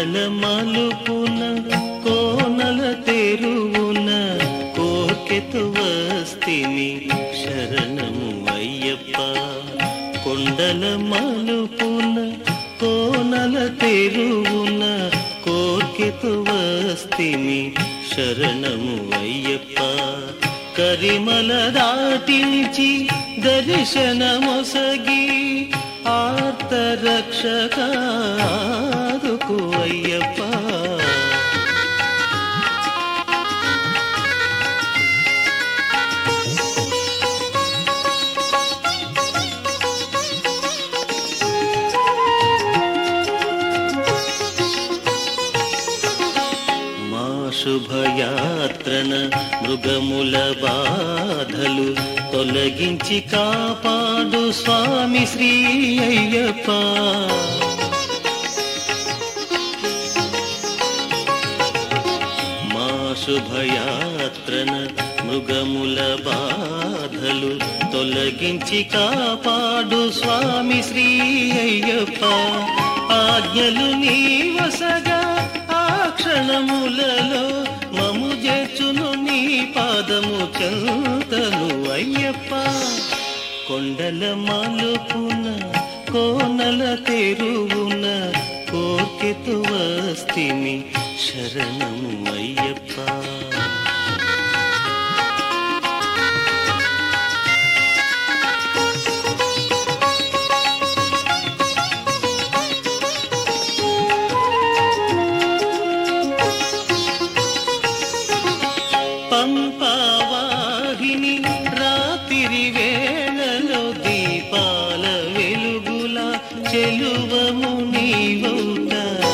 కొండల మలుపున కోనల తెరువున కోర్కెతు వస్తిని శరణము అయ్యప్ప. కొండల మలుపున కోనల తెరువున కోర్కెతు వస్తిని శరణము అయ్యప్ప. కరిమల దాటించి దర్శనమొసగి ఆర్తరక్షకాదుకు అయ్యప్ప. మా శుభయాత్రన మృగముల బాధలు తొలగించి కాపాడు స్వామి శ్రీ అయ్యప్ప. మా శుభయాత్రన మృగముల బాధలు తొలగించి కాపాడు స్వామి శ్రీ అయ్యప్ప. ఆజ్ఞలు నీవసగా ఆ క్షణములలో మము చేర్చును నీ పాదము చెంతను అయ్యప్ప. కొండల మలుపున కోనల తెరువున కోర్కెతు వస్తిని శరణము అయ్యప్ప. పంపావాహిని రాత్రి వేళలో దీపాల వెలుగుల చెలువము నీవౌట.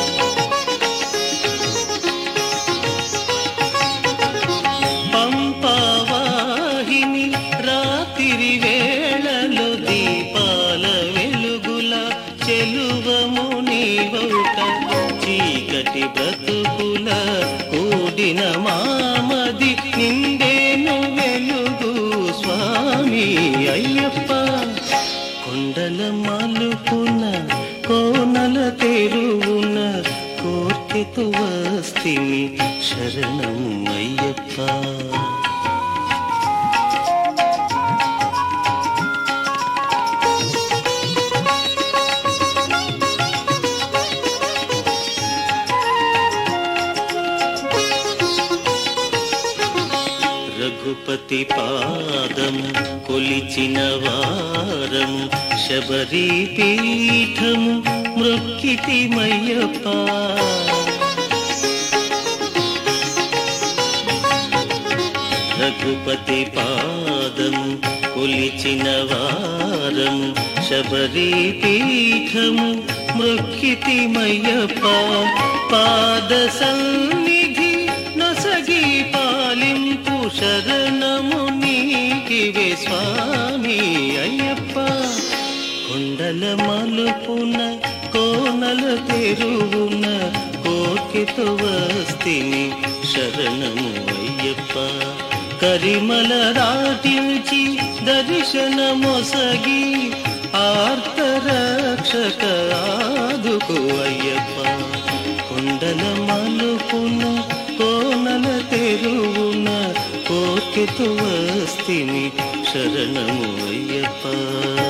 పంపావాహిని రాత్రి వేళలో దీపాల వెలుగుల చెలువము నీవౌట. చీకటి బ్రతుకుల కూడిన మామది నిండేను వెలుగు స్వామి అయ్యప్ప. కొండల మలుపున కోనల తెరువున కోర్కెతు వస్తిని శరణము అయ్యప్ప. రఘుపతి పాదము కొలిచిన వారము శబరి పీఠము మృక్కితిమయ్యప్ప. రఘుపతి పాదము కొలిచిన వారము శబరి పీఠము మృక్కితిమయ్యప్ప. పాద సన్నిధి నొసగి పాలింపు శరణము నీకివే స్వామి అయ్యప్ప. కొండల మలుపున కోనల తెరువున కోర్కెతు వస్తిని శరణము అయ్యప్ప. కరిమల దాటించి దర్శనమొసగి ఆర్తరక్షక ఆదుకు అయ్యప్ప. కొండల మలుపున కోనల తెరువున కోర్కెతు వస్తిని శరణము అయ్యప్ప.